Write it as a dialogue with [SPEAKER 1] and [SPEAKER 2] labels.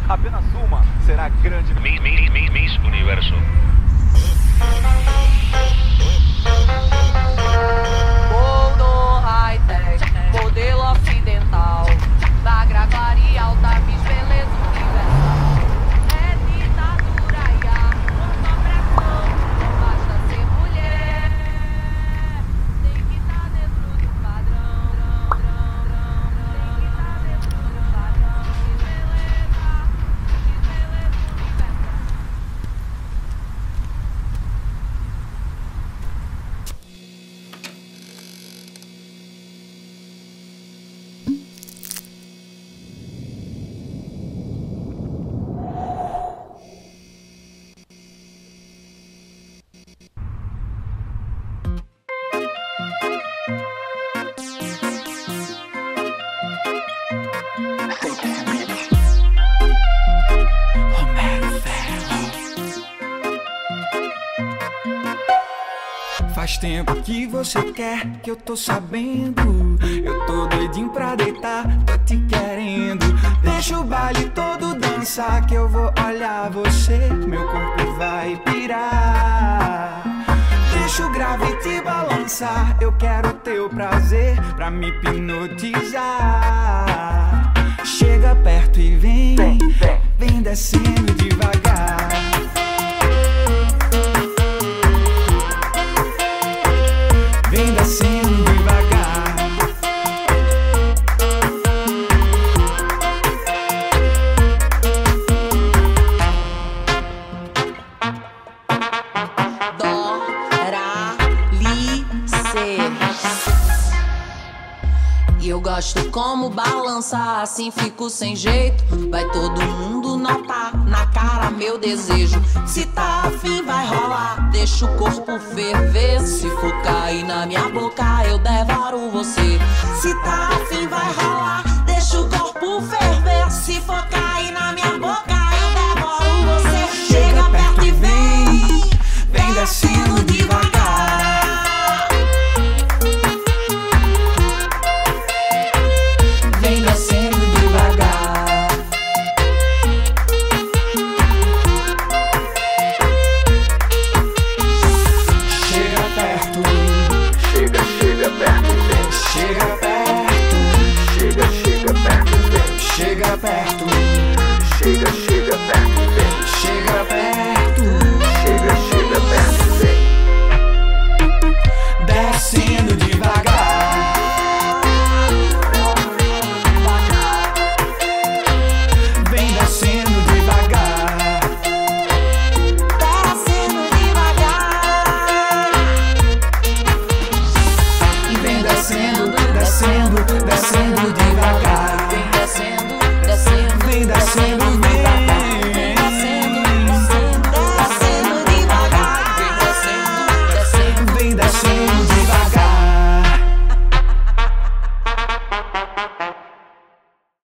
[SPEAKER 1] Apenas uma será grande.
[SPEAKER 2] Miss Universo.
[SPEAKER 3] Mundo high-tech, modelo ocidental, magra, clara e alta, Miss Beleza Universal. É ditadura e a opressão, não basta ser mulher, tem que estar dentro do padrão, tem que estar dentro do padrão, Miss Beleza Universal.
[SPEAKER 4] Faz tempo que você quer, que eu tô sabendo. Eu tô doidinho pra deitar, tô te querendo. Deixa o baile todo dançar, que eu vou olhar você. Meu corpo vai pirar. Deixa o grave te balançar. Eu quero teu prazer pra me hipnotizar. Chega perto e vem, vem descendo devagar. Vem descendo devagar.
[SPEAKER 3] Dó, rá, li, cê. E eu gosto como balança, assim fico sem jeito. Vai todo mundo notar na cara meu desejo. Se tá afim vai rolar, deixa o corpo ferver. Se for cair na minha boca eu devoro você. Se tá afim vai rolar, deixa o corpo ferver. Se for cair na minha boca eu devoro você. Chega perto e vem, vem descendo devagar. Vem descendo devagar.
[SPEAKER 4] Chega perto,
[SPEAKER 2] Chega perto, vem.
[SPEAKER 4] chega perto,
[SPEAKER 2] Chega perto, vem.
[SPEAKER 4] chega perto,
[SPEAKER 2] Chega perto, vem.
[SPEAKER 4] chega perto.